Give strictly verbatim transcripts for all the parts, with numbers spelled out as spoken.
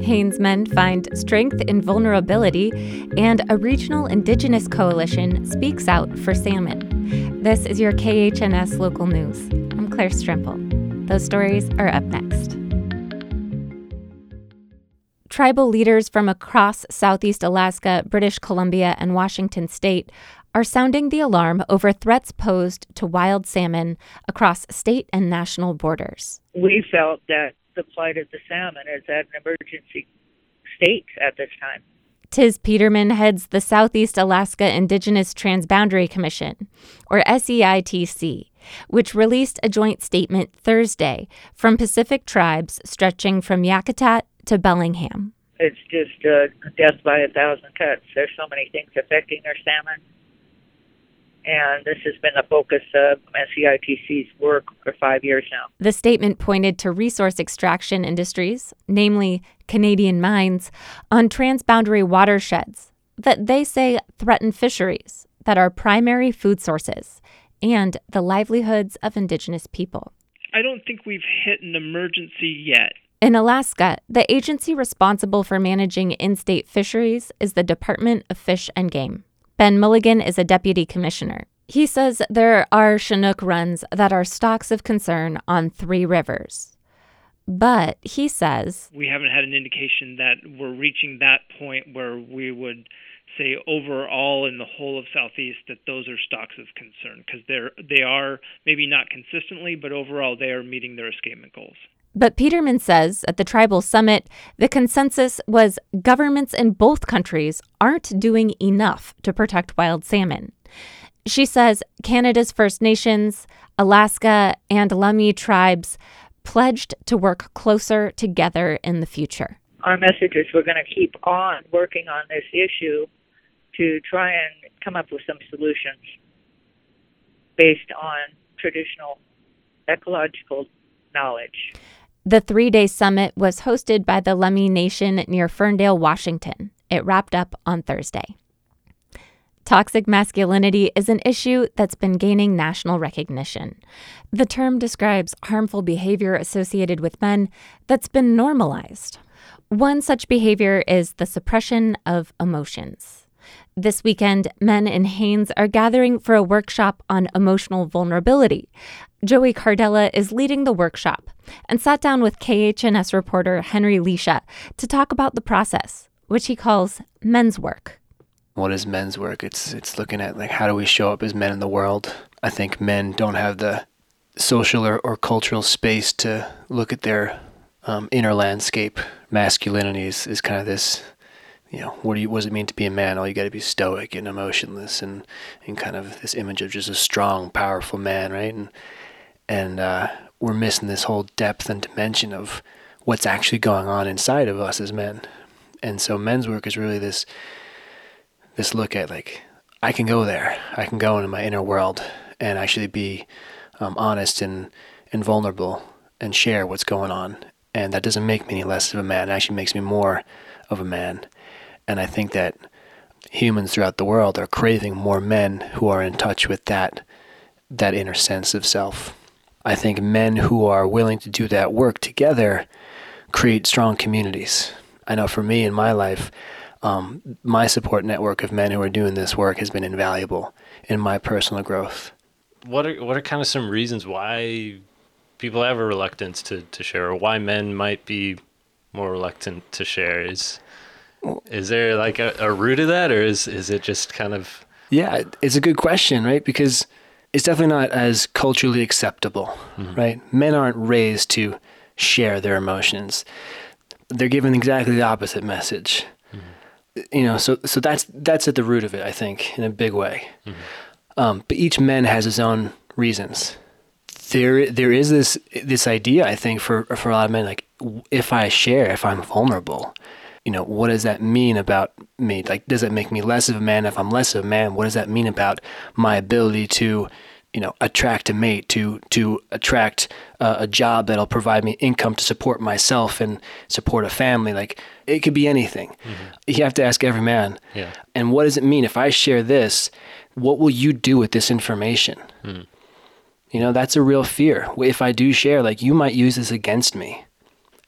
Haines men find strength in vulnerability, and a regional indigenous coalition speaks out for salmon. This is your K H N S Local News. I'm Claire Strimple. Those stories are up next. Tribal leaders from across Southeast Alaska, British Columbia, and Washington state are sounding the alarm over threats posed to wild salmon across state and national borders. We felt that the plight of the salmon is at an emergency state at this time. Tiz Peterman heads the Southeast Alaska Indigenous Transboundary Commission, or S E I T C, which released a joint statement Thursday from Pacific tribes stretching from Yakutat to Bellingham. It's just uh, death by a thousand cuts. There's so many things affecting our salmon. And this has been the focus of S E I T C's work for five years now. The statement pointed to resource extraction industries, namely Canadian mines, on transboundary watersheds that they say threaten fisheries that are primary food sources and the livelihoods of Indigenous people. I don't think we've hit an emergency yet. In Alaska, the agency responsible for managing in-state fisheries is the Department of Fish and Game. Ben Mulligan is a deputy commissioner. He says there are Chinook runs that are stocks of concern on three rivers. But he says, we haven't had an indication that we're reaching that point where we would say overall in the whole of Southeast that those are stocks of concern, because they're they are maybe not consistently, but overall they are meeting their escapement goals. But Peterman says at the tribal summit, the consensus was governments in both countries aren't doing enough to protect wild salmon. She says Canada's First Nations, Alaska, and Lummi tribes pledged to work closer together in the future. Our message is we're going to keep on working on this issue to try and come up with some solutions based on traditional ecological knowledge. The three-day summit was hosted by the Lummi Nation near Ferndale, Washington. It wrapped up on Thursday. Toxic masculinity is an issue that's been gaining national recognition. The term describes harmful behavior associated with men that's been normalized. One such behavior is the suppression of emotions. This weekend, men in Haines are gathering for a workshop on emotional vulnerability. Joey Cardella is leading the workshop and sat down with K H N S reporter Henry Lisha to talk about the process, which he calls men's work. What is men's work? It's it's looking at like how do we show up as men in the world. I think men don't have the social or, or cultural space to look at their um, inner landscape. Masculinity is, is kind of this, you know, what do you what does it mean to be a man? Oh, you got to be stoic and emotionless, and, and kind of this image of just a strong, powerful man, right? And and uh, we're missing this whole depth and dimension of what's actually going on inside of us as men. And so men's work is really this this look at like I can go there, I can go into my inner world and actually be um, honest and and vulnerable and share what's going on. And that doesn't make me any less of a man. It actually makes me more of a man. And I think that humans throughout the world are craving more men who are in touch with that that inner sense of self. I think men who are willing to do that work together create strong communities. I know for me in my life, um, my support network of men who are doing this work has been invaluable in my personal growth. What are what are kind of some reasons why people have a reluctance to, to share, or why men might be more reluctant to share? Is is there like a, a root of that, or is is it just kind of... Yeah, it's a good question, right? Because it's definitely not as culturally acceptable, mm-hmm. right? Men aren't raised to share their emotions. They're given exactly the opposite message. Mm-hmm. You know, so so that's that's at the root of it, I think, in a big way. Mm-hmm. Um, but each man has his own reasons. There there is this this idea, I think, for for a lot of men, like, if I share, if I'm vulnerable, you know, what does that mean about me? Like, does it make me less of a man? If I'm less of a man, what does that mean about my ability to, you know, attract a mate, to to attract uh, a job that'll provide me income to support myself and support a family? Like, it could be anything. Mm-hmm. You have to ask every man. Yeah. And what does it mean if I share this? What will you do with this information? Mm-hmm. You know, that's a real fear. If I do share, like, you might use this against me.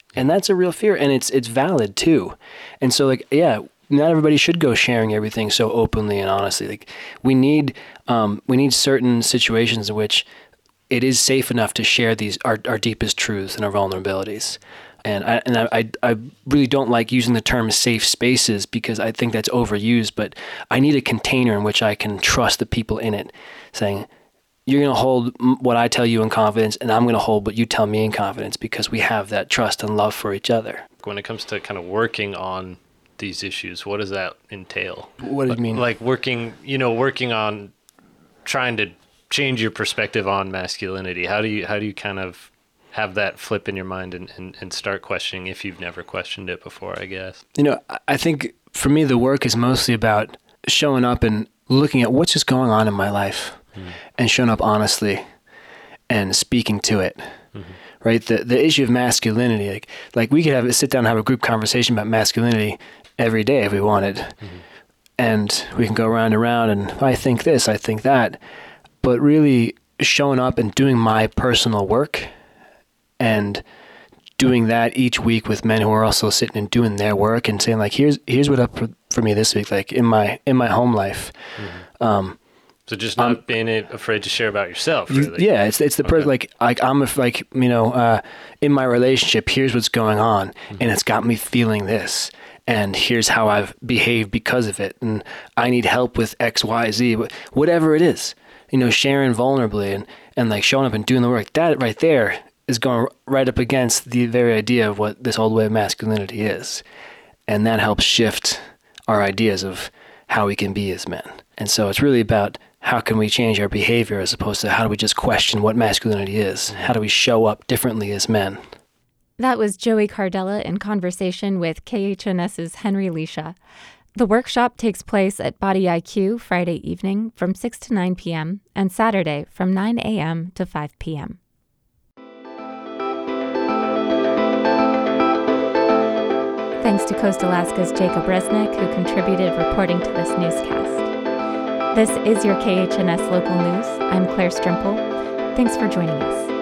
And that's a real fear, and it's it's valid too. And so, like, yeah, not everybody should go sharing everything so openly and honestly. Like, we need um, we need certain situations in which it is safe enough to share these our, our deepest truths and our vulnerabilities. And I and I I really don't like using the term safe spaces because I think that's overused. But I need a container in which I can trust the people in it, saying, you're going to hold what I tell you in confidence, and I'm going to hold what you tell me in confidence, because we have that trust and love for each other. When it comes to kind of working on these issues, what does that entail? What do you mean? Like working, you know, working on trying to change your perspective on masculinity. How do you, how do you kind of have that flip in your mind and, and, and start questioning if you've never questioned it before, I guess? You know, I think for me, the work is mostly about showing up and looking at what's just going on in my life. Mm-hmm. And showing up honestly and speaking to it, mm-hmm. right? The the issue of masculinity, like like we could have sit down and have a group conversation about masculinity every day if we wanted, mm-hmm. and we can go around and around and I think this, I think that, but really showing up and doing my personal work and doing that each week with men who are also sitting and doing their work and saying like, here's here's what up for, for me this week, like in my in my home life. Mm-hmm. Um, So just not um, being afraid to share about yourself, really. Yeah, it's it's the okay. person like like I'm a, like you know uh, in my relationship. Here's what's going on, mm-hmm. and it's got me feeling this, and here's how I've behaved because of it, and I need help with X, Y, Z, whatever it is. You know, sharing vulnerably and and like showing up and doing the work. That right there is going right up against the very idea of what this old way of masculinity is, and that helps shift our ideas of how we can be as men. And so it's really about how can we change our behavior as opposed to how do we just question what masculinity is? How do we show up differently as men? That was Joey Cardella in conversation with K H N S's Henry Lisha. The workshop takes place at Body I Q Friday evening from six to nine p.m. and Saturday from nine a.m. to five p.m. Thanks to Coast Alaska's Jacob Resnick, who contributed reporting to this newscast. This is your K H N S Local News. I'm Claire Strimple. Thanks for joining us.